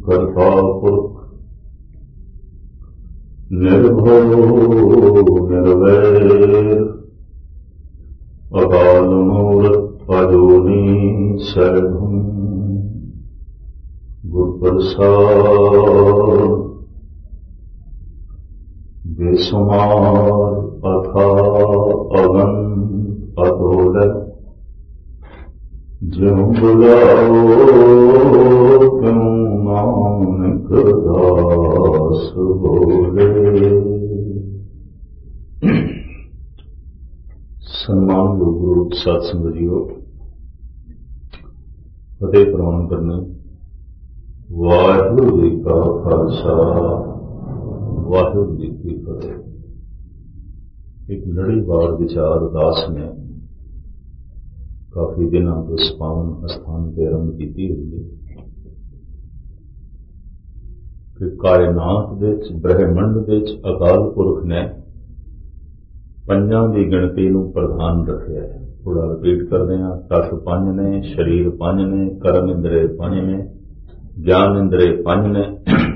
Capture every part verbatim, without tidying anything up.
ਕਰਤਾ ਪੁਰਖ ਨਿਰਭਉ ਨਿਰਵੈਰ ਅਕਾਲ ਮੂਰਤ ਅਜੂਨੀ ਸਰਬੰ ਗੁਰ ਪ੍ਰਸਾਦ ਬੇਸੁਮਾਰ ਅਥਾ ਅਗਨ ਅਤੋਲ ਜਿਉ ਬੁਲਾਓ ਕਿਉ ਨਾਨਕ ਦਾਸ ਬੋਲੇ। ਸਨਮਾਨਯੋਗ ਗੁਰੂ ਸਾਧ ਸੰਗਤ ਜੀਓ, ਫਤਿਹ ਪ੍ਰਵਾਨ ਕਰਨਾ। ਵਾਹਿਗੁਰੂ ਜੀ ਕਾ ਖਾਲਸਾ, ਵਾਹਿਗੁਰੂ ਜੀ ਕੀ ਫਤਿਹ। ਇੱਕ ਲੜੀਵਾਰ ਵਿਚਾਰ ਦਾਸ ਨੇ ਕਾਫੀ ਦਿਨਾਂ ਤੋਂ ਇਸ ਪਾਵਨ ਅਸਥਾਨ ਤੇ ਆਰੰਭ ਕੀਤੀ ਹੋਈ ਹੈ ਕਿ ਕਾਇਨਾਤ ਦੇ ਵਿੱਚ, ਬ੍ਰਹਿਮੰਡ ਦੇ ਵਿੱਚ ਅਕਾਲ ਪੁਰਖ ਨੇ ਪੰਜਾਂ ਦੀ ਗਿਣਤੀ ਨੂੰ ਪ੍ਰਧਾਨ ਰੱਖਿਆ ਹੈ। ਥੋੜਾ ਰਿਪੀਟ ਕਰਦੇ ਹਾਂ। ਤੱਤ ਪੰਜ ਨੇ, ਸਰੀਰ ਪੰਜ ਨੇ, ਕਰਮ ਇੰਦਰੇ ਪੰਜ ਨੇ, ਗਿਆਨ ਇੰਦਰੇ ਪੰਜ ਨੇ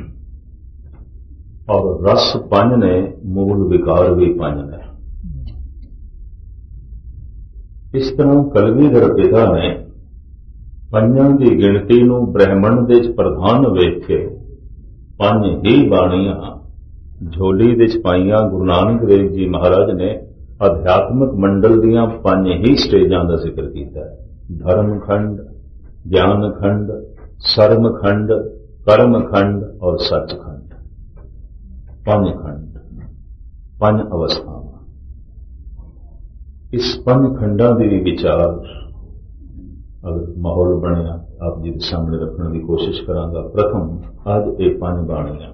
ਔਰ ਰਸ ਪੰਜ ਨੇ, ਮੂਲ ਵਿਕਾਰ ਵੀ ਪੰਜ ਨੇ। ਇਸ ਤਰ੍ਹਾਂ ਕਲਗੀਧਰ ਪਿਤਾ ਨੇ ਪੰਜਾਂ ਦੀ ਗਿਣਤੀ ਨੂੰ ਬ੍ਰਹਿਮੰਡ ਦੇ ਵਿੱਚ ਪ੍ਰਧਾਨ ਵੇਖ ਕੇ ਪੰਜ ਹੀ ਬਾਣੀਆਂ ਝੋਲੀ ਦੇ ਚ ਪਾਈਆਂ। ਗੁਰੂ ਨਾਨਕ ਦੇਵ ਜੀ ਮਹਾਰਾਜ ਨੇ ਅਧਿਆਤਮਿਕ ਮੰਡਲ ਦੀਆਂ ਪੰਜ ਹੀ ਸਟੇਜਾਂ ਦਾ ਜ਼ਿਕਰ ਕੀਤਾ ਹੈ। ਧਰਮ ਖੰਡ, ਗਿਆਨ ਖੰਡ, ਸਰਮ ਖੰਡ, ਕਰਮ ਖੰਡ ਔਰ ਸੱਚ ਖੰਡ। ਪੰਜ ਖੰਡ, ਪੰਜ ਅਵਸਥਾਵਾਂ। ਇਸ ਪੰਜ ਖੰਡਾਂ ਦੇ ਵਿਚਾਰ ਅਗਰ ਮਾਹੌਲ ਬਣਿਆ ਆਪ ਜੀ ਦੇ ਸਾਹਮਣੇ ਰੱਖਣ ਦੀ ਕੋਸ਼ਿਸ਼ ਕਰਾਂਗਾ। ਪ੍ਰਥਮ ਅੱਜ ਇਹ ਪੰਜ ਬਾਣੀਆਂ,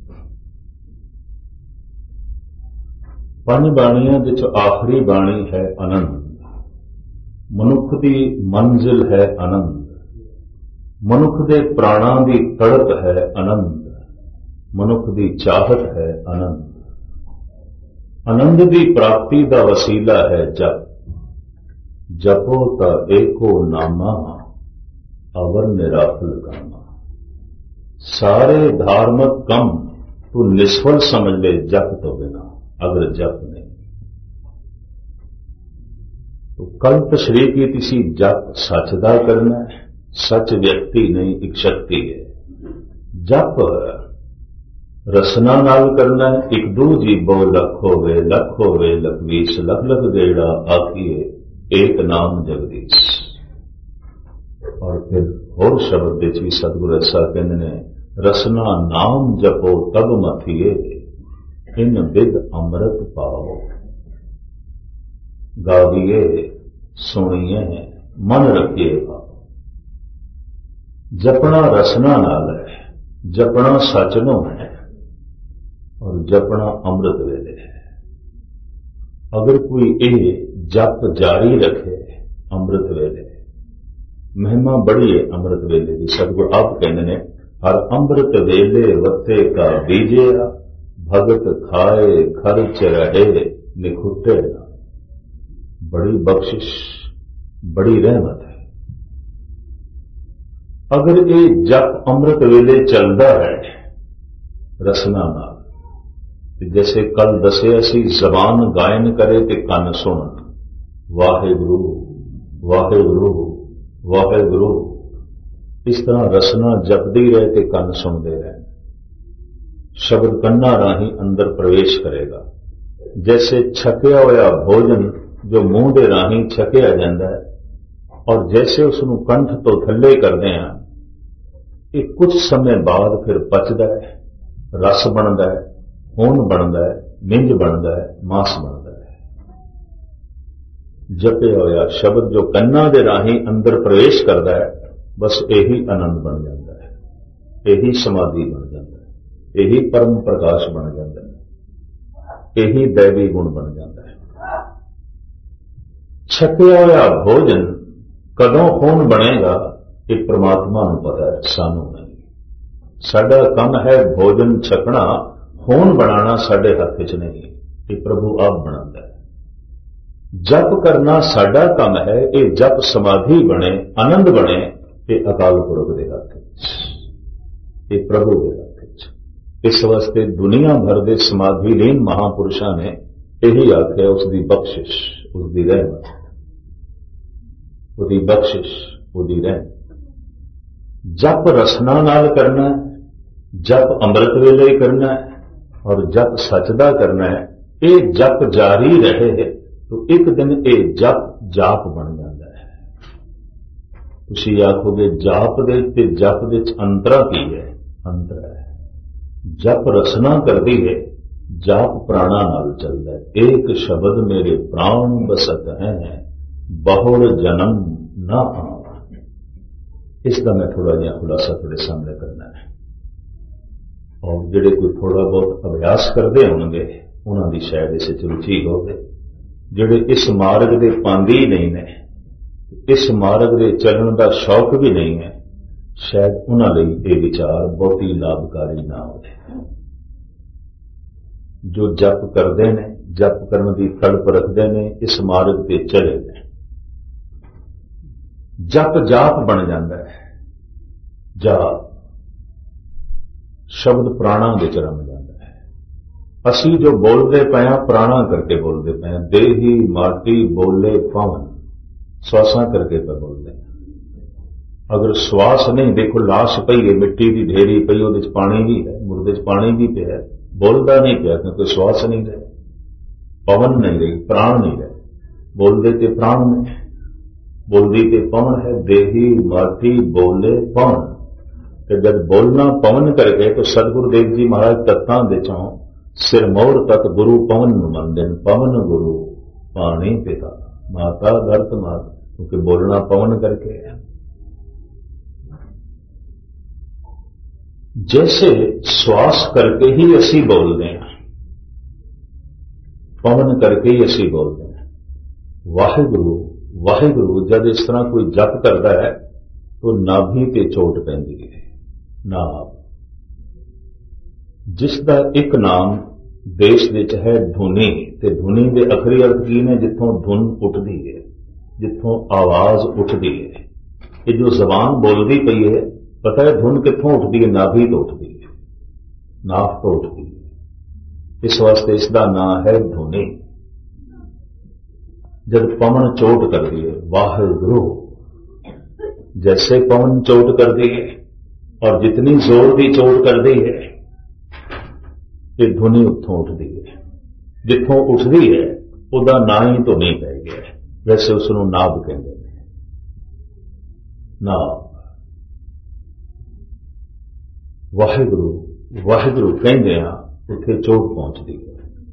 ਪੰਜ ਬਾਣੀਆਂ ਵਿੱਚ ਆਖਰੀ ਬਾਣੀ ਹੈ ਆਨੰਦ। ਮਨੁੱਖ ਦੀ ਮੰਜ਼ਿਲ ਹੈ ਆਨੰਦ, ਮਨੁੱਖ ਦੇ ਪ੍ਰਾਣਾਂ ਦੀ ਤੜਪ ਹੈ ਆਨੰਦ, ਮਨੁੱਖ ਦੀ ਚਾਹਤ ਹੈ ਆਨੰਦ। ਆਨੰਦ ਦੀ ਪ੍ਰਾਪਤੀ ਦਾ ਵਸੀਲਾ ਹੈ ਜਪ। ਜਪੋ ਤਾਂ ਏਕੋ ਨਾਮਾ ਅਵਰ ਨਿਰਾਫਲ ਕਾਮਾ। ਸਾਰੇ ਧਾਰਮਿਕ ਕੰਮ ਤੂੰ ਨਿਸਫਲ ਸਮਝ ਲੈ ਜਪ ਤੋਂ ਬਿਨਾ, ਅਗਰ ਜਪ ਨਹੀਂ तो कल तशरीह की किसी जप सच दा करना है। सच व्यक्ति नहीं, एक शक्ति है। जप रसना नाल करना है। एक दो जीबो लख होवे, लख होवे लखवीस, लख लख गेड़ा आखिए एक नाम जगदीश। और फिर होर शब्द विच भी सतगुरु ऐसा कहते ने, रसना नाम जपो तब मथिए, इन विद अमृत पाओ। गाविए सुनिए मन रखिए भाव। जपना रसना नाल है, जपना सच नो है और जपना अमृत वेले है। अगर कोई ये जप जारी रखे अमृत वेले, महिमा बड़ी है अमृत वेले की। सतगुरु आप कहते ने, हर अमृत वेले वत्ते का बीजे, भगत खाए खर्च रहे निखुटे ना। बड़ी बख्शिश, बड़ी रहमत है। अगर ये जप अमृत वेले चलता है रसना नाल, जैसे कल दसे असी जबान गायन करे ते कन सुन, वाहेगुरु वाहेगुरु वाहेगुरु। इस तरह रसना जपदी रहे ते कन सुनते रहे। शब्द कन्ना राही अंदर प्रवेश करेगा। जैसे छकिया होया भोजन जो मुंह दे राही छकिया जाता है और जैसे उसनों कंठ तो थले करते हैं, ये कुछ समय बाद फिर पचदा है, रस बनता है, खून बनता है, मिंज बनता है, मांस बनता है। जपे होया शब्द जो कन्ना दे राही अंदर प्रवेश करता है, बस यही आनंद बन जाता है, यही समाधि बन जाता है, यही परम प्रकाश बन जाता है, यही दैवी गुण बन जाता है। छकिया होया भोजन कदों खून बनेगा ये परमात्मा नूं पता है, सानू नहीं। साडा काम है भोजन छकना, खून बनाना साडे हथ च नहीं, ये प्रभु आप बनाता है। जप करना साडा काम है, ये जप समाधि बने, आनंद बने, ये अकाल पुरख दे हथ। ये प्रभु के हथ च। इस वास्ते दुनिया भर के समाधिलीन महापुरुषों ने यही आख्या, उसकी बख्शिश, उसकी रहमत, उसकी बख्शिश, उसकी रहमत। जप रसना नाल करना है, जप अमृत वेले करना है और जप सच दा करना है। ये जप जारी रहे तो एक दिन ये जप जाप बन जाता है। तुसीं आखोगे जाप दे ते जप दे अंतरा की है? अंतर है। जप रसना करती है, जाप प्राणा नाल चलता है। एक शब्द मेरे प्राण बसत है, बहुर जन्म ना आवा। इसका मैं थोड़ा जिहा खुलासा थोड़े सामने करना है। और जिहड़े कोई थोड़ा बहुत अभ्यास करते होंगे उन्हां दी शायद इस च रुचि होवे। जिहड़े इस मार्ग दे पांदी ही नहीं ने, इस मार्ग दे चलण दा शौक भी नहीं है, शायद उन्हां लई ये विचार बहुती लाभकारी ना होवे। जो जप करते हैं, जप करने की तड़प रखते हैं, इस मार्ग पे चले ने, जप जाप बन जाता है। जाप शब्द प्राणा विच रम जाता है। असी जो बोलते पे प्राणा करके बोलते पे, देही माटी बोले पवन, श्वासा करके पे बोलते हैं। अगर श्वास नहीं, देखो लाश पई है, मिट्टी की ढेरी पई, उहदे च पानी भी है, मुर्दे च पानी भी पिया, बोलता नहीं पिया क्योंकि श्वास नहीं रहे, पवन नहीं रही, प्राण नहीं रहे। बोलते ते प्राण ने, बोलती ते पवन है। देही माटी बोले पवन, तो जब बोलना पवन करके तो सतगुरुदेव जी महाराज तत्तां दे चों सिरमौर तक गुरु पवन नूं मनदे ने। पवन गुरु पानी पिता माता धरत माता, क्योंकि बोलना पवन करके है। जैसे श्वास करके ही असी बोलते हैं, पवन करके ही असी बोलते हैं। वाहिगुरु वाहिगुरु जब इस तरह कोई जप करता है तो नाभि ते चोट पैंदी है। नाभ जिसका एक नाम देश विच है धुनी, ते धुनी के अखरी अर्थ की ने? जिथों धुन उठती है, जिथों आवाज उठती है। ये जो जबान बोलती पई है, पता है धुन कित्थों उठती है? नाभि तो उठती है, नाभ तो उठती है। इस वास्ते इसका नाम है धुनी। जब पवन चोट करती है, वाहिगुरु, जैसे पवन चोट करती है और जितनी जोर की चोट करती है, ये ध्वनि उत्थों उठती है। जिथों उठती है उसका ना ही तो नहीं पै गया, वैसे उसनों नाभ कहते हैं। नाभ वाहिगुरु वाहिगुरु कहते हैं, उत्थे चोट पहुंचती है।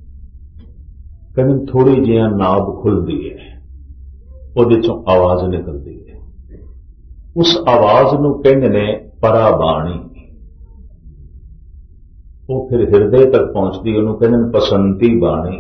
कहते थोड़ी जी नाभ खुलती है, उहदे चों आवाज निकलती है। उस आवाज नूं कहते ने पराबाणी। वो फिर हिरदे तक पहुंचती, उन्होंने कहते हैं पसंती बाणी।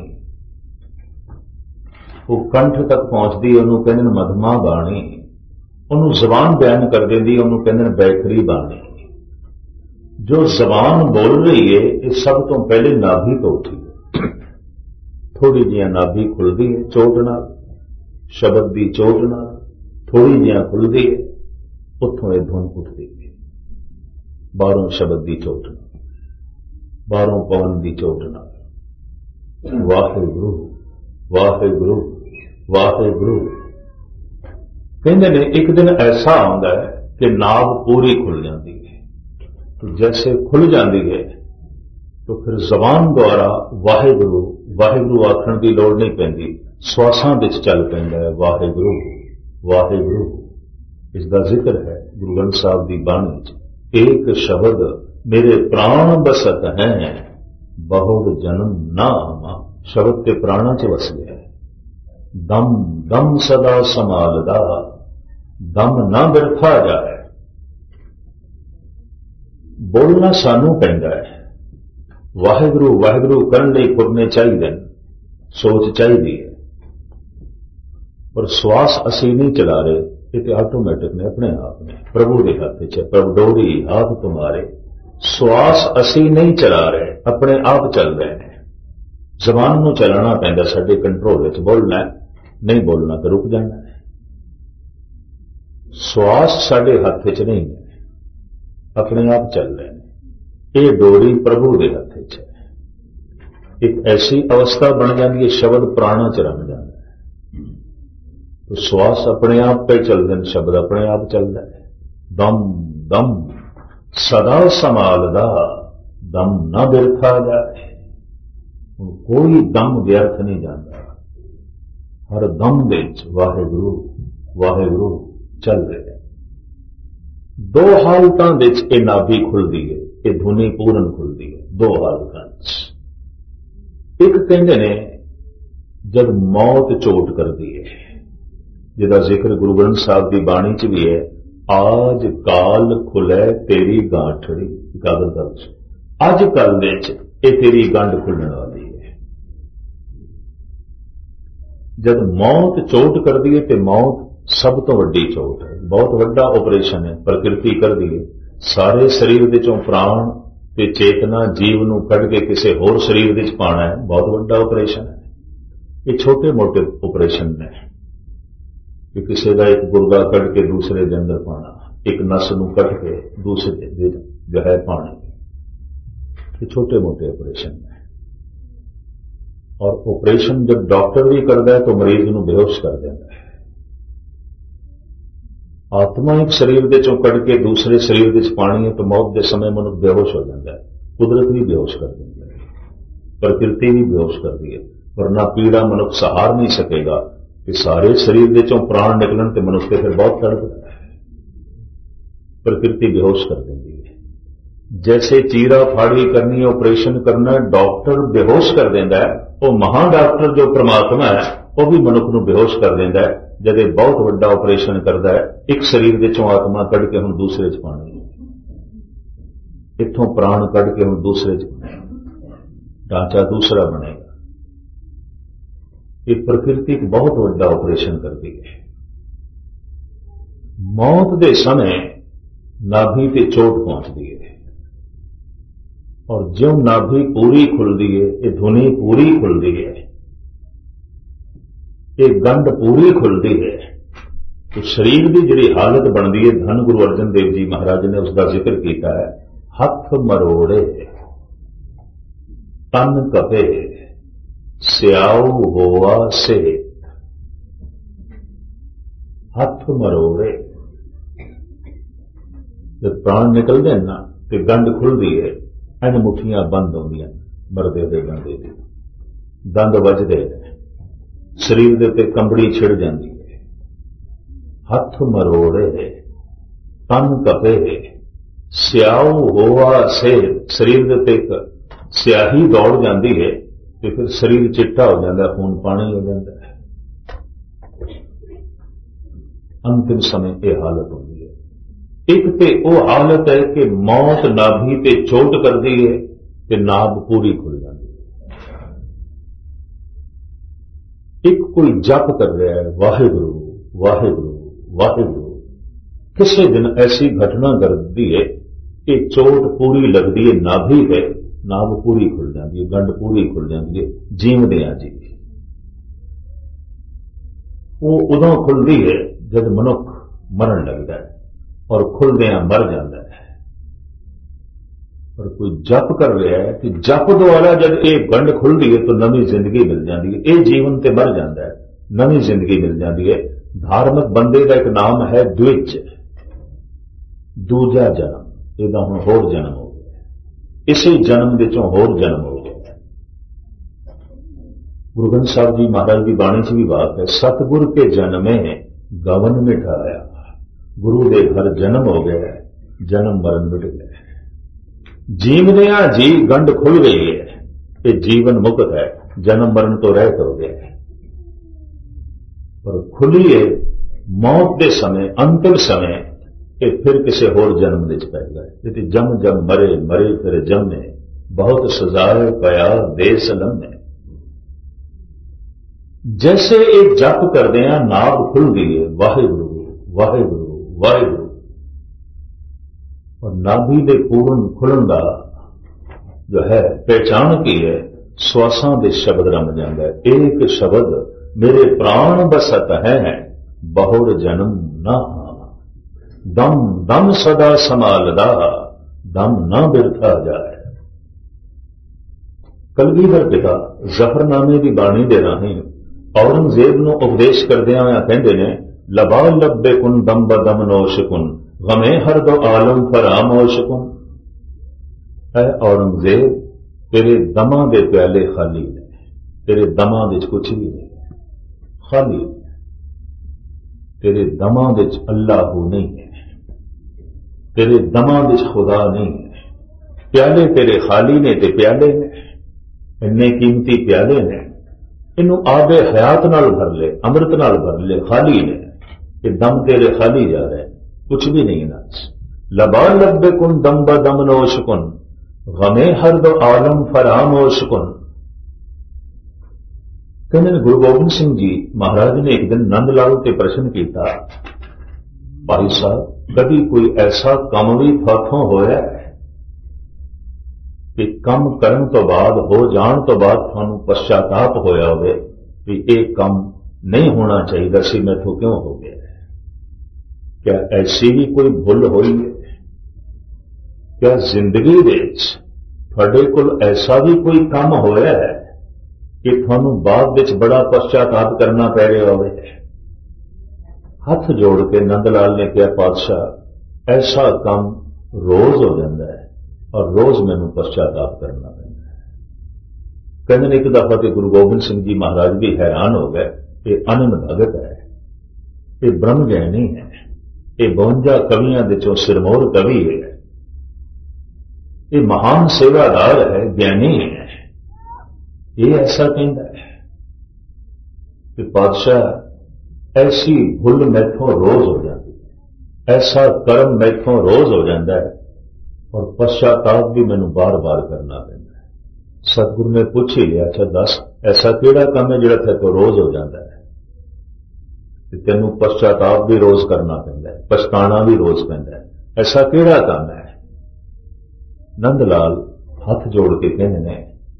वो कंठ तक पहुंचती, उन्होंने कहते हैं मधमा बाणी। उन्होंने जबान बयान कर देती, उन्होंने कहते हैं बैखरी बाणी। जो जबान बोल रही है, ये सब तो पहले नाभि तो उठी है। थोड़ी जी नाभि खुलती है चोट नाल, शब्द की चोट नाल थोड़ी जी खुलती है, उत्थों ये धुन उठती है। बारों शब्द की चोट नाल, बारों पवन की चोट नाल। वाहिगुरु वाहिगुरु वाहिगुरु कहते ने। एक दिन ऐसा आता है कि नाभ पूरी खुल जाती है। तो जैसे खुल जाती है तो फिर जबान द्वारा वाहिगुरु वाहिगुरु आखण की लोड़ नहीं पैंदी, श्वासां विच चल पैंदा है वाहिगुरु वाहिगुरु। इसका जिक्र है गुरु ग्रंथ साहब की बाणी च। एक शब्द मेरे प्राण बसत हैं, बहुर जन्म ना आवा। शब्द के प्राणा च वस गया है। दम दम सदा संभालदा, दम ना बिरथा जाए। बोलना सानू पैंदा है। वाहिगुरु वाहिगुरु करने लई फुरने चाहिए, सोच चाहिए है। पर श्वास असी नहीं चला रहे, ये ऑटोमैटिक ने अपने आप ने प्रभु के हाथ च। प्रभु डोरी हाथ तुम्हारे। श्वास असी नहीं चला रहे, अपने आप चल रहे हैं। जबान नूं चलाना पैंदा, साडे कंट्रोल विच। बोलना है, नहीं बोलना तो रुक जाना है। श्वास साडे हाथ च नहीं है, अपने आप चल रहे हैं। ये डोरी प्रभु के हथ च है। एक ऐसी अवस्था बन जाती है, शब्द प्राणा च रम जाता है। तो श्वास अपने आप पे चलते हैं, शब्द अपने आप चलता है। दम दम सदा संभालदा, दम न बिरथा जाए। कोई दम व्यर्थ नहीं जाता, हर दम विच वाहेगुरु वाहेगुरु चल रहे हैं। दो हालतां विच ये नाभि खुलदी है, ये धुनी पूर्ण खुलदी है। दो हालतां एक कहते ने जब मौत चोट करती है, जिहदा जिक्र गुरु ग्रंथ साहब की बाणी च भी है, आज काल खुलै तेरी गांठड़ी। कागज दर्ज अज कल विच ये तेरी गंढ खुलने वाली है। जब मौत चोट करती है तो मौत सब तो वड्डी चोट है, बहुत वड्डा ऑपरेशन है। प्रकृति कर दी है, सारे शरीर दे चों प्राण ते चेतना जीव नूं कढ के किसी होर शरीर दे च पाना है, बहुत वड्डा ऑपरेशन है। ये छोटे मोटे ऑपरेशन ने कि किसी का एक गुर्गा कढ के दूसरे के अंदर पाना, एक नस नूं कढ के दूसरे दे जो है पाना, ये छोटे मोटे ऑपरेशन है। और ऑपरेशन जब डॉक्टर भी करता है तो मरीज नूं बेहोश कर देता है। आत्मा एक शरीर दे चों कढ के दूसरे शरीर दे च पानी है तो मौत के समय मनुष्य बेहोश हो जाता है। कुदरत भी बेहोश कर देती है, प्रकृति भी बेहोश कर दी है, वरना पीड़ा मनुष्य सहार नहीं सकेगा कि सारे शरीर दे चों प्राण निकलन तो मनुष्य फिर बहुत तड़पता है। प्रकृति बेहोश कर देती है। जैसे चीरा फाड़ी करनी है, ऑपरेशन करना, डॉक्टर बेहोश कर देता है, वो महा डॉक्टर जो परमात्मा है वो भी मनुष्य को बेहोश कर देता है। जब ये बहुत बड़ा ऑपरेशन करता है, एक शरीर के चों आत्मा कढ़ के हम दूसरे च पानी, इत्थों प्राण कढ़ के हम दूसरे च पाने, ढांचा दूसरा बनेगा। ये प्रकृति एक बहुत बड़ा ऑपरेशन करती है। मौत के समय नाभि ते चोट पहुंचती है और जो नाभि पूरी खुलती है, ये धुनी पूरी खुलती है, ये गंढ पूरी खुलती है, तो शरीर की जिहड़ी हालत बनती है, धन गुरु अर्जन देव जी महाराज ने उसका जिक्र किया है। हथ मरोड़े तन कपे स्याऊ होवा से। हथ मरोड़े, जब प्राण निकलते हैं ना तो गंढ खुलती है, इन मुठियां बंद होंदियां मरदे दे बंदे दी, दंद वजदे, शरीर के उत्ते कंबड़ी छिड़ जाती है। हथ मरोड़े तन कपे स्याऊ होवा से, शरीर के उत्ते स्याही दौड़ जाती है तो फिर शरीर चिट्टा हो जाता है, खून पानी हो जाता है। अंतिम समय यह हालत होती है। एक ते वो हालत है कि मौत नाभि ते चोट करती है कि नाभ पूरी खुल जाती है। एक कोई जप कर रहा है वाहेगुरु वाहेगुरु वाहेगुरु, किसी दिन ऐसी घटना करती है कि चोट पूरी लगती है नाभि है, नाभ पूरी खुल जाती है, गंढ पूरी खुल जाती है। जीवदियां जी वो उदों खुलती है जब मनुख मरण लगता है और खुलदियां मर जाता है। और कोई जप कर रहा है कि जप द्वारा जब ये गंढ खुलती है तो नवी जिंदगी मिल जाती है। ये जीवन ते मर जाता है, नवी जिंदगी मिल जाती है। धार्मिक बंदे का एक नाम है द्विज, दूजा जन्म, यदा हुण होर जन्म हो गया, इसी जन्म के चों होर जन्म हो गया। गुरु ग्रंथ साहब जी महाराज की बाणी च भी बात है, सतगुर के जन्मे गवन मिठाया, गुरु दे घर जन्म हो गया, जन्म मरण मिट गया। जीवदियां जी गंढ खुल गई है, ये जीवन मुक्त है, जन्म मरण तो रहत हो गया है। पर खुली है मौत के समय, अंतिम समय, कि फिर किसी होर जन्म विच पै गए। जम जम मरे मरे फिर जमे, बहुत सजाए पया देश लम्हे। जैसे एक जप करते हैं नाभ खुल गई है, वाहेगुरु वाहेगुरु वाहेगुरु, और नाभि के पूर्ण खुलन का जो है पहचान की है, श्वासां दे शब्द रम जाता है। एक शब्द मेरे प्राण बसत है, बहुर जन्म ना, दम दम सदा संभालदा, दम न बिरथा जाए। कलगीधर पिता जफरनामे की बाणी दे राही औरंगजेब नूं उपदेश करदिआं होइआं कहंदे ने, लबा लब्बे कुन दम ब दम नोश कुन गमे हर दो आलम फरामोश कुन। ऐ औरंगजेब, तेरे दमां दे प्याले खाली ने, तेरे दमां विच कुछ भी नहीं, खाली ने। तेरे दमां विच अल्लाह नहीं है, तेरे दमां विच खुदा नहीं है। प्याले तेरे खाली ने ते प्याले ने, इन्ने कीमती प्याले ने, इनू आबे हयात नाल भर ले, अमृत नाल भर ले, खाली ने। ये दम तेरे खाली जा रहे, कुछ भी नहीं ना। लबा लब्बे कुन दम ब दम नोश कुन गमे हर दो आलम फरामोश कुन। कहने गुरु गोबिंद सिंह जी महाराज ने एक दिन नंद लाल के प्रश्न किया, भाई साहब कभी कोई ऐसा काम भी थाथों होया कि कम करन तो बाद, हो जान तो बाद थानू पश्चाताप होया होवे कि एक काम नहीं होना चाहिए सी, मैथों क्यों हो गया? क्या ऐसी भी कोई भुल हुई है? क्या जिंदगी विच तुहाडे कोल ऐसा भी कोई काम होया है कि थानू बाद विच बड़ा पश्चाताप करना पै रहा होवे? हाथ जोड़ के नंदलाल ने कहा, पातशाह ऐसा काम रोज हो जाता है और रोज मैनू पश्चाताप करना पैंदा है। कहते एक दफा तो गुरु गोबिंद सिंह जी महाराज भी हैरान हो गए, ये अनंत भगत है, ये ब्रह्म ज्ञानी है, ये बवंजा कवियां विचों सिरमौर कवि है, ये महान सेवादार है, ज्ञानी है। ये ऐसा कहता है कि पातशाह ऐसी भुल मैथों रोज हो जाती है, ऐसा कर्म मैथों रोज हो जाता है और पश्चाताप भी मैनू बार बार करना पैंदा है। सतगुरु ने पूछ ही लिया, अच्छा दस ऐसा केड़ा काम है जिहड़ा थे तो रोज हो जाता है? तेनू पश्चाताप भी रोज करना पैंदा है, पछताना भी रोज पैंदा है, ऐसा केड़ा काम है? नंदलाल हाथ जोड़ के कहने ने,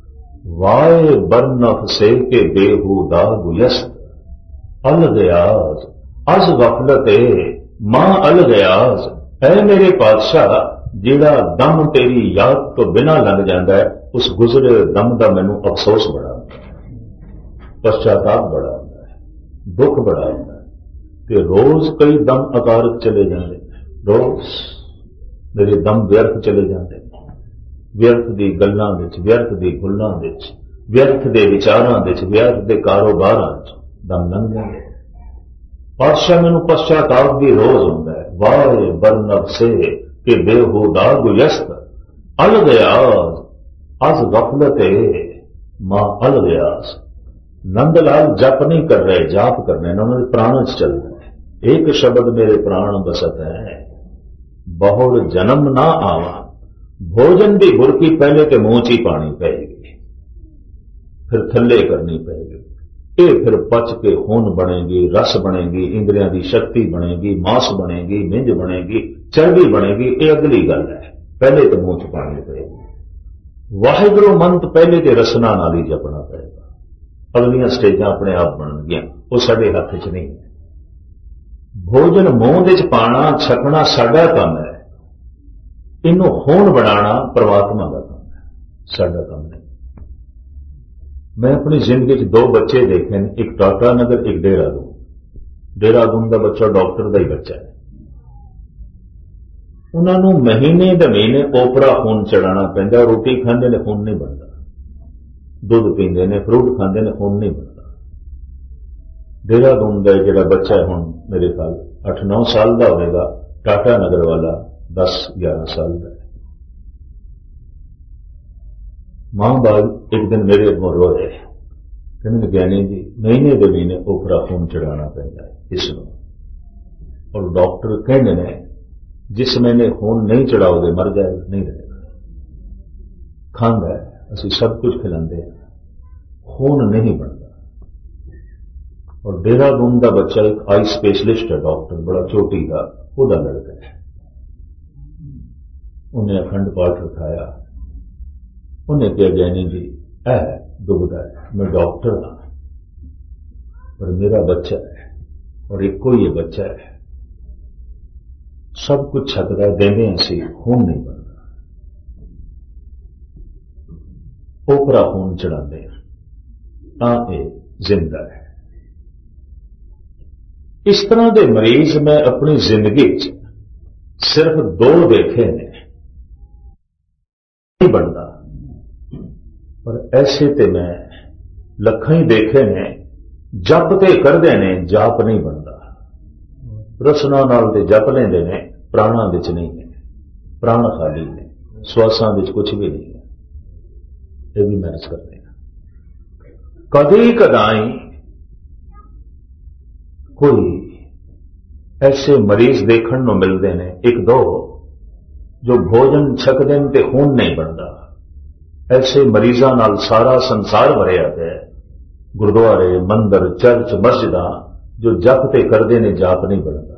वाए बरनफ से के बेहूदा गुयस्त अल गयाज अज गफलते मां अल गयाज। ऐ मेरे पातशाह, जिहड़ा दम तेरी याद तो बिना लंघ जाता है, उस गुजरे दम का मैनू अफसोस बड़ा होता है, पश्चाताप बड़ा होता है, दुख बड़ा होता है कि रोज कई दम अकारक चले जाते, रोज मेरे दम व्यर्थ चले जाते, व्यर्थ दी गल्लां विच, व्यर्थ दी गुल्लां विच, व्यर्थ दे विचारां विच, व्यर्थ दे कारोबारां च दम लंघ जाते। पातशाह मैनू पश्चाताप भी रोज होंदा है, वाए बरनब से कि बेहूदा गुयस्त अल गयाज अज गफलते मां अल गयाज। नंदलाल जप नहीं कर रहे, जाप कर रहे हैं, उन्होंने प्राण च चल रहा है। एक शब्द मेरे प्राण बसत है, बहुड़ जन्म ना आवा, भोजन की बुरकी पहले के मुंह च ही पानी पेगी, फिर थले करनी पेगी, ये फिर पच के खून बनेगी, रस बनेगी, इंद्रियां की शक्ति बनेगी, मांस बनेगी, मिंज बनेगी, चर्बी बनेगी। ये अगली गल है, पहले तो मुंह च पानी पेगी। वाहिगुरू मंत पहले तो रसना नाल ही जपना पड़ेगा, अगलियां स्टेजां अपने आप बन गई, वो साडे हथ च नहीं है। भोजन मूंह विच पाना छकना साडा काम है, इनू खून बनाना परमात्मा का काम है, साडा काम नहीं। मैं अपनी जिंदगी च दो बच्चे देखे, एक टाटा नगर, एक देहरादून। देहरादून का बच्चा डॉक्टर का ही बच्चा है, उन्होंने महीने द महीने ओपरा खून चढ़ाना पैंदा, रोटी खांदे ने खून नहीं बनता, दुध पींदे ने, फ्रूट खांदे ने, खून नहीं बनता। देहरादून का जिहड़ा बच्चा है, हुण मेरे ख्याल अठ नौ साल का होगा, टाटा नगर वाला दस ग्यारह साल का है। मां बाप एक दिन मेरे अगों रोए, कहने ज्ञानी जी महीने के महीने ओपरा खून चढ़ाना पैंदा है इसनूं, और डॉक्टर कहने ने जिस महीने खून नहीं चढ़ाओगे मर जाएगा, नहीं रहेगा। खांदा है, असं सब कुछ खिलाते हैं, खून नहीं बनता। और देहरादून का बच्चा एक आई स्पेशलिस्ट है, डॉक्टर बड़ा चोटी का, ओदा लड़का है, उन्हें अखंड पाठ रखाया। उन्हें कहा ज्ञानी जी ऐ दुखदा है, मैं डॉक्टर हाँ पर मेरा बच्चा है और एक ही ये बच्चा है, सब कुछ छकदा देंगे असी, खून नहीं बनता। ओपरा खून चढ़ाते हैं तां ये जिंदा है। इस तरह के मरीज मैं अपनी जिंदगी सिर्फ दो देखे ने, नहीं बनता, पर ऐसे ते मैं लखां ही देखे ने, जप ते करदे ने, जाप नहीं बनता। रसना नाल ते जप लेंदे ने, प्राणा विच नहीं है, प्राण खाली ने, श्वासां विच कुछ भी नहीं है। ये भी मैनेज करते हैं। कदी कदाई कोई ऐसे मरीज देखण नूं मिलते हैं, एक दो जो भोजन छकदे ने ते खून नहीं बनता। ऐसे मरीजों नाल सारा संसार भरिया पिया है। गुरुद्वारे, मंदिर, चर्च, मस्जिदां जो जप ते करदे ने, जाप नहीं बनता।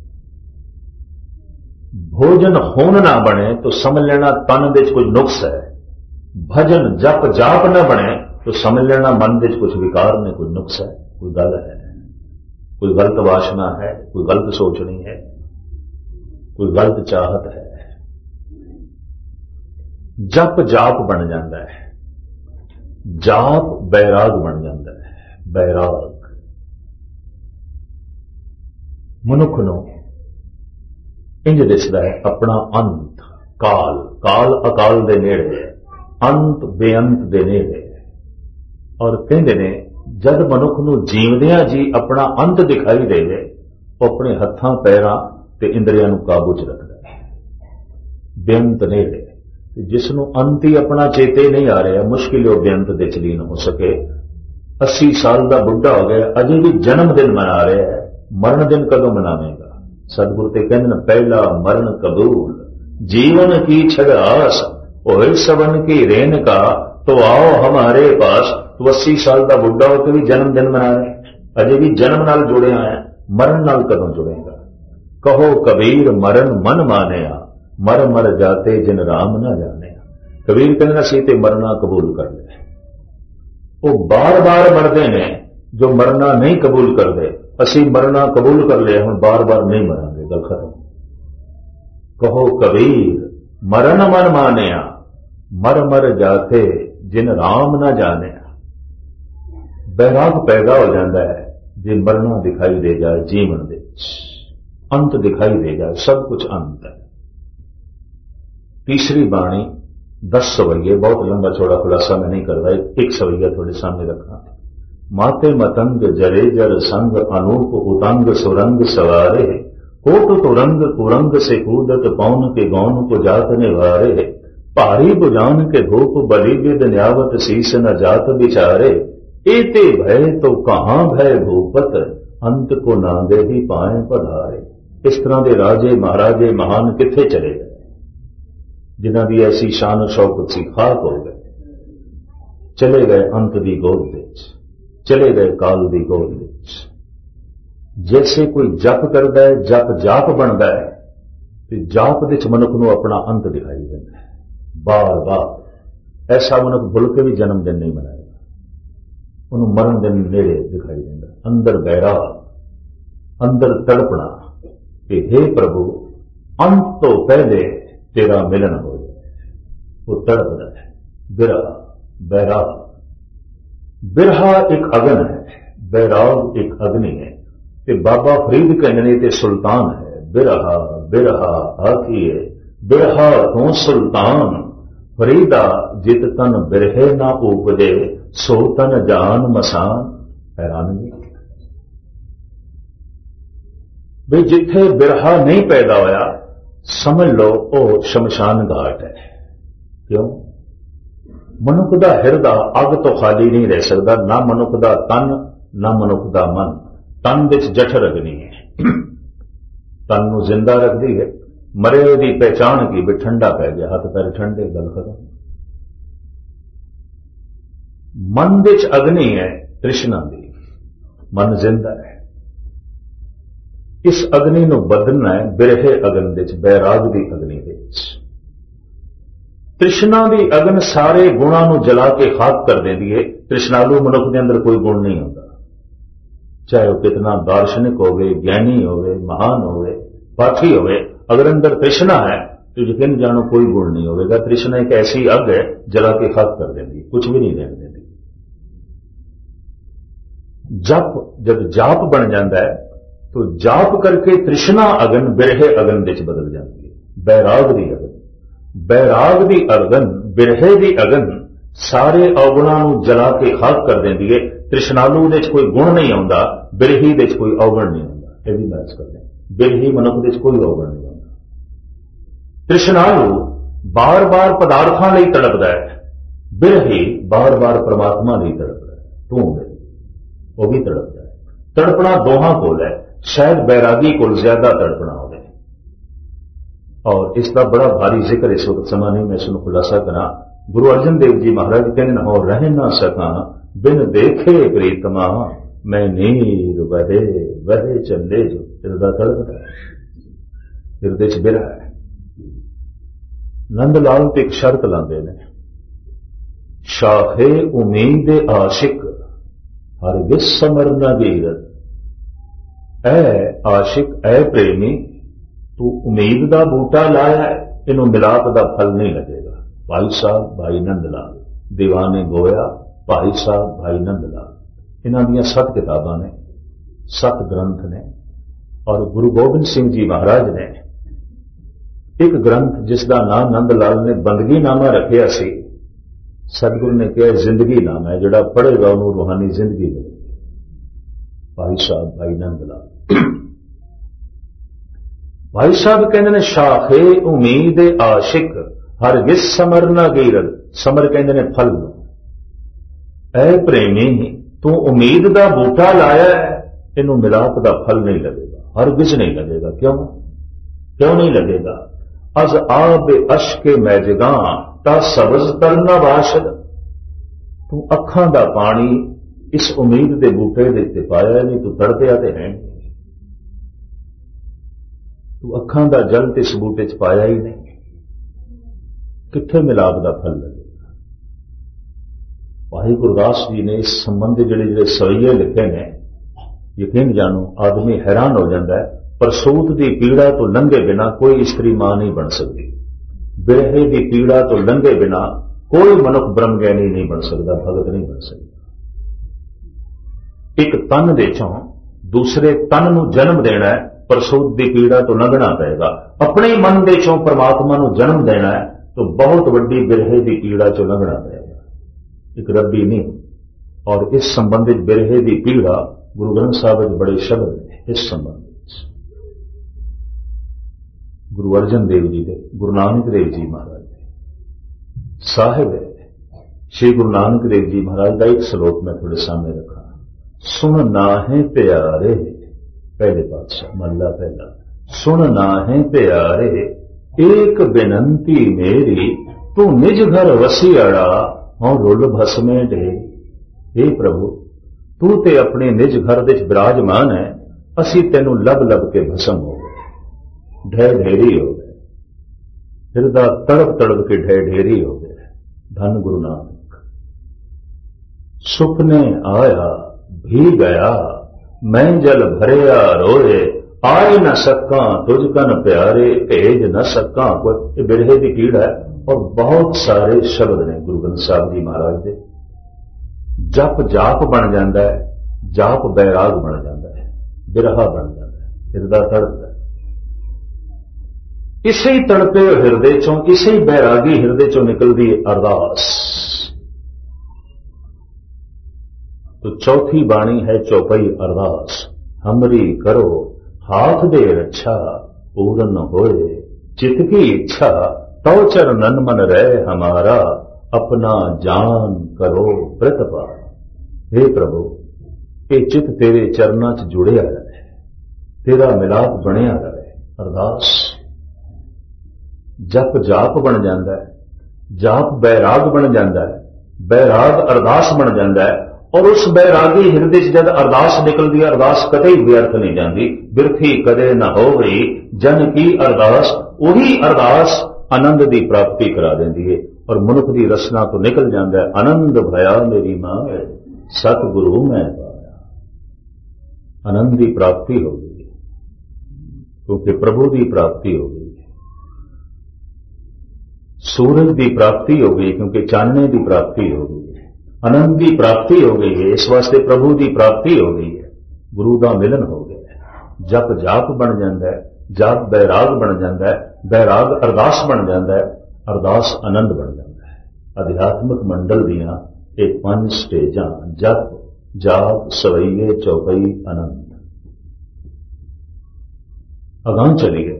भोजन खून ना बने तो समझ लेना तन विच कुछ नुक्स है। भजन जप जाप न बने तो समझ लेना मन विच कुछ विकार ने, कोई नुक्स है, कोई गल है, कोई गलत वासना है, कोई गलत सोचनी है, कोई गलत चाहत है। जप जाप बन जाता है, जाप बैराग बन जाता है। बैराग मनुख नूं इंज दिसदा है अपना अंत, काल काल अकाल दे नेड़े है, अंत बेअंत दे नेड़े है। और कहंदे ने जद मनुख नूं जीवदियां जी अपना अंत दिखाई देवे, वो अपने हत्थां पैरां ते इंद्रियां नूं काबू च रखदा है। बेअंत नेड़े, जिसनों अंत ही अपना चेते नहीं आ रहा, मुश्किल वो बेअंत दे च लीन हो सके। अस्सी साल का बुढ़ा हो गया, अजे भी जन्म दिन मना रहा है, मरण दिन कदों मनावेगा? सतगुरु ते कहंदे ने पहला मरण कबूल, जीवन की छड़ आस, होए सबन की रेन का, तो आओ हमारे पास। तो अस्सी साल का बुढ़ा होकर भी जन्मदिन मना रहे, अजे भी जन्म नाल जुड़े आए, मरण नाल कदों जुड़ेगा? कहो कबीर मरण मन मानिया, मर मर जाते जिन राम ना जाने। कबीर कहना सी ते मरना कबूल कर ले। वो बार बार मरते ने जो मरना नहीं कबूल करते। असी मरना कबूल कर लिया, हम बार बार नहीं मरांगे, गल खत्म। कहो कबीर मरण मन मानिया, मर मर जाते जिन राम ना जाने। बैराग पैदा हो जाता है जे मरना दिखाई दे जाए, जीवन दे अंत दिखाई दे जाए, सब कुछ अंत है। तीसरी बाणी दस सवैये, बहुत लंबा चौड़ा खुलासा मैं नहीं कर रहा, एक सवैया थोड़े सामने रखना। माते मतंग जरे जर संग, अनूप उतंग सुरंग सवारे, कोट तुरंग कुरंग से कूदत पौन के गौन को जात निवारे। भारी बुझान के धूप बलि विद न्यावत, शीस न जात बिचारे। एते भय तो कहां भय भूपत, अंत को नांगे ही पाए पधारे। इस तरह के राजे महाराजे महान किथे चले गए, जिन्हां दी ऐसी शान शौकत सी, खाक हो गए, चले गए अंत दी गोद विच, चले गए काल दी गोद विच। जैसे कोई जप करता है, जप जाप बनता है, तो जाप विच मनुख नूं अपना अंत दिखाई देता है बार बार। ऐसा मनुख भुल के भी जन्मदिन नहीं मनाएगा, उन्होंने मरण दिन नेड़े दिखाई देता। अंदर बैराग, अंदर तड़पना कि हे प्रभु अंत तो पहले तेरा मिलन हो जाए, वो तड़पता है। बिरहा बैराग, बिरहा एक अगन है, बैराग एक अग्नि है। ते बाबा फरीद कहने ते सुल्तान है। बिरहा बिरहा आखिए बिरहा तू सुल्तान, फरीदा जित तन बिरहे ना उपजे, सो तन जान मसान। हैरानगी भी जिथे बिरहा नहीं पैदा होया, समझ लो वो शमशान घाट है। क्यों? मनुख का हिरदा अग तो खाली नहीं रह सकता, ना मनुख का तन ना मनुख का मन। तन विच जठर अग्नि है, तन नूं जिंदा रखती है। मरे की पहचान की भी ठंडा पै गया, हाथ पैर ठंडे, गल खत्म। मन विच अग्नि है तृष्णा दी, मन जिंदा है। इस अग्नि नूं बदलना है बिरहे अगन विच, बैराग दी अग्नि विच। तृष्णा दी अगन सारे गुणां नूं जला के खाक कर देंदी है। तृष्णालु मनुख के अंदर कोई गुण नहीं होता, चाहे वह कितना दार्शनिक होवे, ज्ञानी होवे, महान होवे, पाठी होवे, अगर अंदर तृष्णा है तो यकीन जानो कोई गुण नहीं होगा। तृष्णा एक ऐसी अग है जला के खाक कर देती, कुछ भी नहीं रहने देती। जप जब जाप बन जाता है तो जाप करके तृष्णा अगन बिरहे अगन विच बदल जाती है। बैराग दी अगन, बैराग दी अगन, बिरहे दी अगन सारे अवगुणां नूं जला के खाक कर देती है। तृष्णालू दे कोई गुण नहीं आता, बिरही दे कोई अवगुण नहीं आता। यह भी मैच कर दें, बिरही मनुख दे कोई अवगुण नहीं आता। तृष्णालु बार बार पदार्थां लई तड़पदा है, बिरही बार बार परमात्मा लई तड़पदा है। तू वह भी तड़पदा है। तड़पना दोहां कोल है, शायद बैरागी कोल ज्यादा तड़पना होवे। और इसका बड़ा भारी जिक्र इस वक्त समा नहीं, मैं इसनूं खुलासा करा। गुरु अर्जन देव जी महाराज कहने हो रह ना सका बिन देखे प्रीतमा, मैं नीर वहे वहे चले जो हृदय तड़पदा है, हृदय च बिरहा है। नंद लाल ते एक शर्त लाते ने, शाहे उम्मीद आशिक हर विस समर न गीरत। ऐ आशिक ऐ प्रेमी, तू उम्मीद का बूटा लाया है, इनू मिलाप का फल नहीं लगेगा। भाई साहब भाई नंद लाल, दीवाने गोया भाई साहब भाई नंद लाल। इन्हां दियां सत किताबां ने, सत ग्रंथ ने। और गुरु गोबिंद सिंह जी महाराज ने एक ग्रंथ जिसका नाम नंद लाल ने बंदगी नामा रखिया सी, सतगुरु ने कहा जिंदगी नामा है, जिहड़ा पढ़ेगा उन्होंने रूहानी जिंदगी मिलेगी। भाई साहब भाई नंद लाल। भाई साहब कहते ने शाखे उम्मीद आशिक हर विस समर न गीरद। समर कहते ने फल नो। ऐ प्रेमी, तू उम्मीद का बूटा लाया है, इनू मिलाप का फल नहीं लगेगा, हर विच नहीं लगेगा। क्यों क्यों नहीं लगेगा? अज आब अशके मैजगा ता सबज तरना बाशद। तू अखां दा पानी इस उम्मीद के बूटे दे उत्ते पाया नहीं, तू तड़पिया ते है। तू अखां दा जल ते इस बूटे च पाया ही नहीं, कित्थे मिलाप का फल लगेगा? भाई गुरदास जी ने इस संबंधी जिहड़े जिहड़े सवैये लिखे ने, यकीन जानो आदमी हैरान हो जाता है। परसूत की पीड़ा तो लंघे बिना कोई स्त्री मां नहीं बन सकती, बिरहे की पीड़ा तो लंघे बिना कोई मनुख ब्रह्मज्ञानी नहीं बन सकता, भगत नहीं बन सकता। एक तन दे चों दूसरे तन नूं जन्म देना है, परसूत की पीड़ा तो लंघना पएगा। अपने मन दे चों परमात्मा नूं जन्म देना है तो बहुत वड्डी बिरहे की पीड़ा चों लंघना पएगा, एक रब्बी नहीं। और इस संबंधित बिरहे की पीड़ा गुरु ग्रंथ साहब में बड़े शब्द ने इस संबंध। गुरु अर्जन देव जी ने, गुरु नानक देव जी महाराज ने साहिब है। श्री गुरु नानक देव जी महाराज का एक श्लोक मैं थोड़े सामने रखा। सुन नाहे प्यारे, पहले पातशाह महला पहला। सुन नाहे प्यारे एक बिनंती मेरी, तू निज घर वसी अड़ा और रुल भस्मे ढेरी। हे प्रभु, तू ते अपने निज घर विच विराजमान है, असी तेनू लब लब के भस्म हो गए, ढे ढेरी हो गए, हृदय तड़प तड़प के ढे ढेरी हो गए। धन गुरु नानक। सुपने आया भी गया, मैं जल भरिया रोए, आए न सका तुझ कन प्यारे, भेज न सका कोई। बिरहे की पीड़ है। और बहुत सारे शब्द ने गुरु ग्रंथ साहब जी महाराज के। जप जाप बन जाता है, जाप बैराग बन जाता है, बिरहा बन जाता है, हृदय तड़पता है। इसे ही तड़पे हृदय चों, इसे ही बैरागी हृदय चों निकलती अरदास। तो चौथी बाणी है चौपाई अरदास। हमरी करो हाथ दे रक्षा, पूर्ण होए चित की इच्छा, तो चरणन मन रहे हमारा, अपना जान करो प्रतिपाल। हे प्रभु, ये चित तेरे चरणा च जुड़िया रहे, तेरा मिलाप बनिया रहे। अरदास जप जाप बन जाता है, जाप बैराग बन जाता है, बैराग अरदास बन जाता है। और उस बैरागी हृदय से जब अरदास निकलती है, अरदास कदे व्यर्थ नहीं जाती, बिरथी कदे न हो गई जन की अरदास। वही अरदास आनंद की प्राप्ति करा देती है। और मनुख की रसना तो निकल जाता है, आनंद भया मेरी मां सतगुरु मैं पाया। आनंद की प्राप्ति हो गई, क्योंकि प्रभु की प्राप्ति हो गई। सूरज की प्राप्ति हो गई क्योंकि चानने की प्राप्ति हो गई है, आनंद की प्राप्ति हो गई है, इस वास्ते प्रभु की प्राप्ति हो गई है, गुरु का मिलन हो गया है। जप जाप बन जाता है, जाप बैराग बन जाता है, बैराग अरदास बन जाता है, अरदास आनंद बन जाता है। अध्यात्मक मंडल दियां ये पांच स्टेजां जप जाप सवैये चौपई आनंद। अगां चलिए,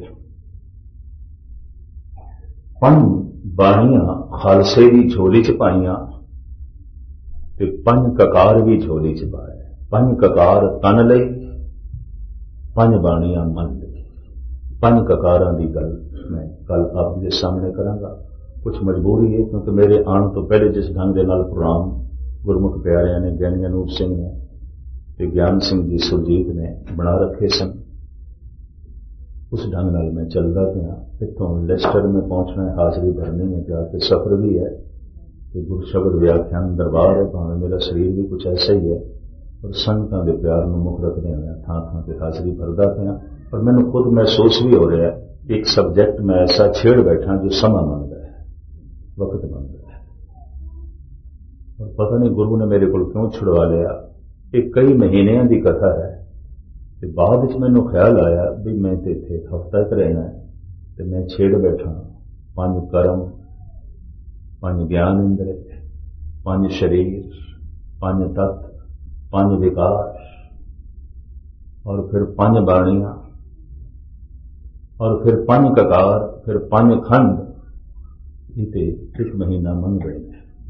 पंज बाणियां खालसे की झोली च पाइयां ते पंज ककार भी झोली च पाए। पंज ककार तन लई, पंज बाणियां मन लई। पंज ककारां की गल मैं कल आप जी के सामने करांगा। कुछ मजबूरी है क्योंकि मेरे आने तो पहले जिस ढंग के नाल प्रोग्राम गुरमुख प्यारियां ने ज्ञानी अनूप सिंह ने ते ज्ञान सिंह जी सुरजीत ने बना रखे सन, उस ढंग नाल मैं चलता पाया। इतों लेस्टर में पहुंचना है, हाजिरी भरनी है, जाके सफर भी है कि गुरशब्द व्याख्यान दरबार है, भावें मेरा शरीर भी कुछ ऐसा ही है, और संगतां दे प्यार नूं मुख रखदे हुए थां थां ते हाजिरी भरदा पाया। और मैनूं खुद महसूस भी हो रहा है एक सबजैक्ट मैं ऐसा छेड़ बैठा जो समा मंगदा है, वक्त मंगदा है, और पता नहीं गुरु ने मेरे को क्यों छुड़वा लिया। एक कई महीनों की कथा है, तो बाद विच मैनूं ख्याल आया भी मैं तो इत्थे हफ्ता क रहना है, तो मैं छेड़ बैठा पंज कर्म, पंज ज्ञान इंद्र, पंज शरीर, पंज तत्व, पंज विकार, और फिर पंज बाणियां, और फिर पंज ककार, फिर पंज खंड। इते एक महीना मन गए।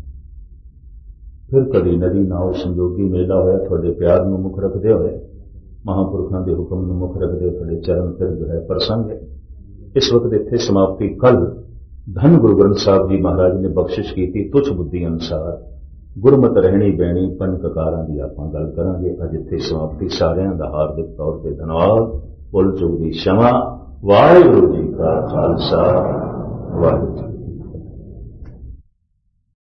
फिर कभी नदी नाव संजोगी मेला होया, थोड़े प्यार नूं मुख रखदे होए, महापुरुषों के हुक्म नूं मुख रखदे थोड़े चरण फिर जो है प्रसंग है। इस वक्त इत्थे समाप्ति। कल धन गुरु ग्रंथ साहब जी महाराज ने बख्शिश की थी तुच्छ बुद्धि अनुसार गुरमत रहनी बैणी पंज ककारां दी आपां गल करांगे। अज इत्थे समाप्ति। सारिआं दा हार्दिक तौर ते धन्नवाद। भुल चूक दी क्षमा। वाहिगुरू जी का खालसा वाहिगुरू जी।